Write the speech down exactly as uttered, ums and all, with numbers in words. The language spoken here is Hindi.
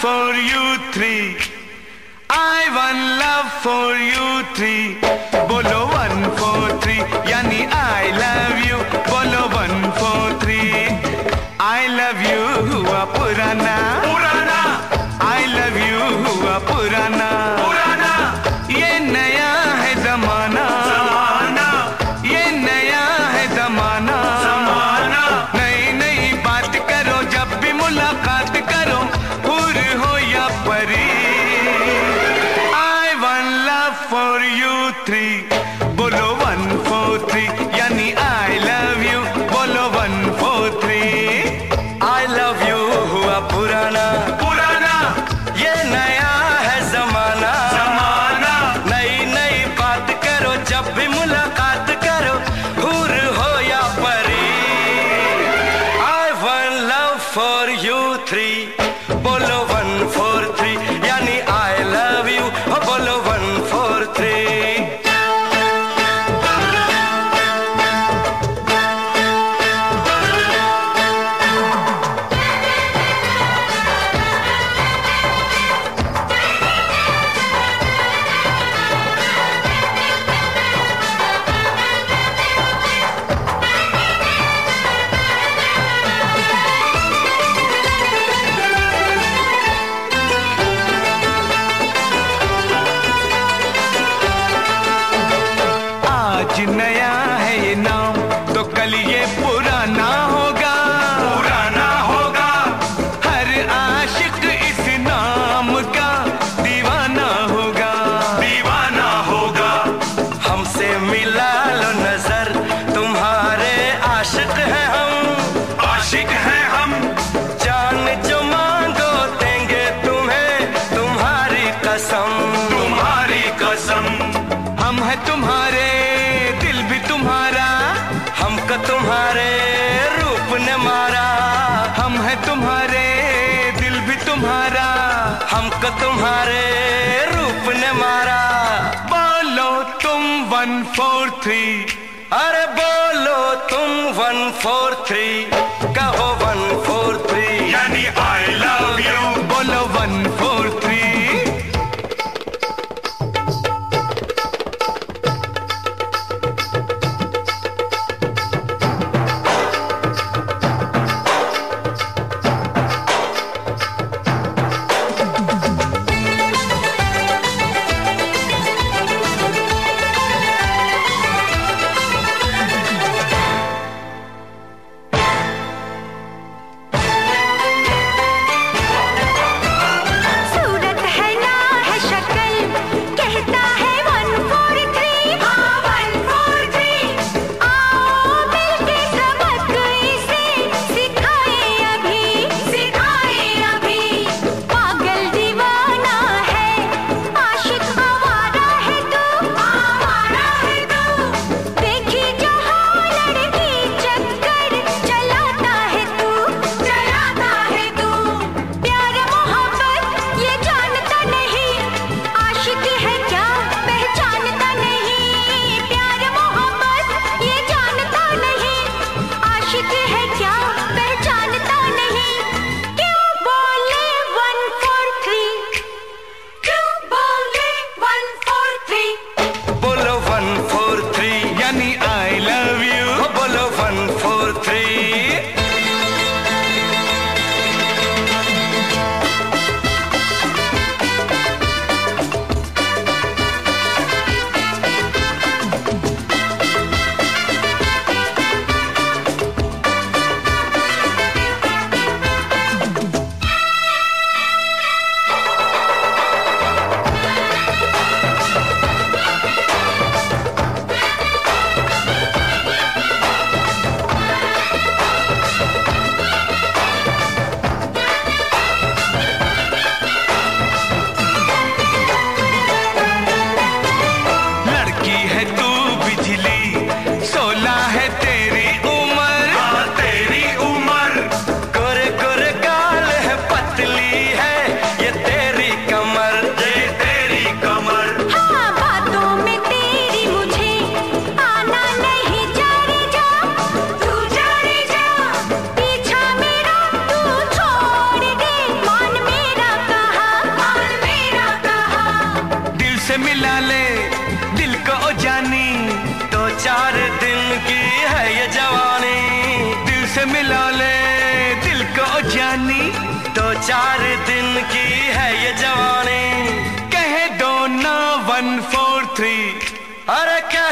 for you three. I one love for you three. बोलो one four three यानी I love you. बोलो one four three. I love you हुआ पुराना पुराना. I love you हुआ पुराना पुराना. ये नया है जमाना जमाना. ये नया है जमाना जमाना. नई नई बात करो जब भी मुलाकात करो. हुर हो या परी. I one love for you three. बोलो one four three यानी I love you. बोलो one four three. I love you हुआ पुराना पुराना. ये नया है जमाना जमाना. नई नई बात करो जब भी मुलाकात करो. हुर हो या परी. I one love for you three. बोलो one four three यानी I love you. बोलो one four three. आज नया है ये नाम तो कल ये पुराना होगा पुराना होगा. हर आशिक इस नाम का दीवाना होगा दीवाना होगा. हमसे मिला लो नजर तुम्हारे आशिक हैं हम आशिक हैं हम. जान जो मांगो देंगे तुम्हें तुम्हारी कसम तुम्हारी कसम. हम हैं तुम्हारे दिल भी तुम्हारा. हमको तुम्हारे रूप ने मारा. हम हैं तुम्हारे दिल भी तुम्हारा. हमको तुम्हारे रूप ने मारा. बोलो तुम one four three. अरे बोलो तुम one four three. कहो one four three यानी I love you. बोलो one four three. मिला ले दिल को ओ जानी, दो चार दिन की है ये जवानी। दिल से मिला ले दिल को ओ जानी, दो चार दिन की है ये जवानी। कहे दो ना वन फोर थ्री, अरे कह